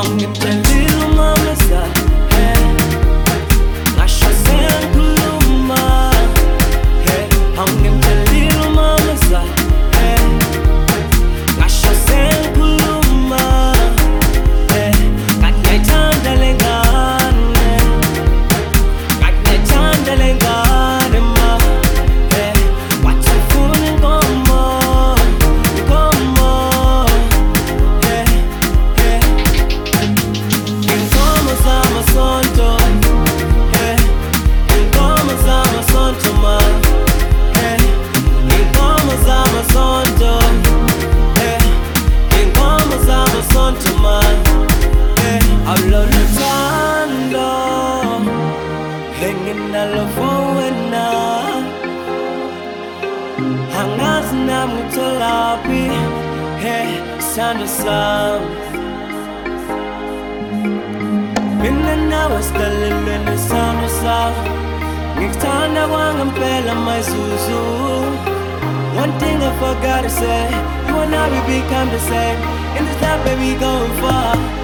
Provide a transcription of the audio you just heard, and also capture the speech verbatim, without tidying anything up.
Angimtshela umama zakhe ngasho sengikhuluma, angimtshela umama zakhe ngasho sengikhuluma, ngiyayithanda le ngane, ngiyayithanda le ngane ma, wathi ufuna inkomo, inkomo, inkomo zamasonto, inkomo zamasonto ma, inkomo zamasonto, inkomo zamasonto ma, awuloluthando enginalo for wena, angazi nami ngitholaphi sithando sami. Mina nawe sidalelwe nesithando sakho, ngikuthanda kwangempela mayizuzu. One thing I forgot to say, you and I we become the same. In this life baby going far.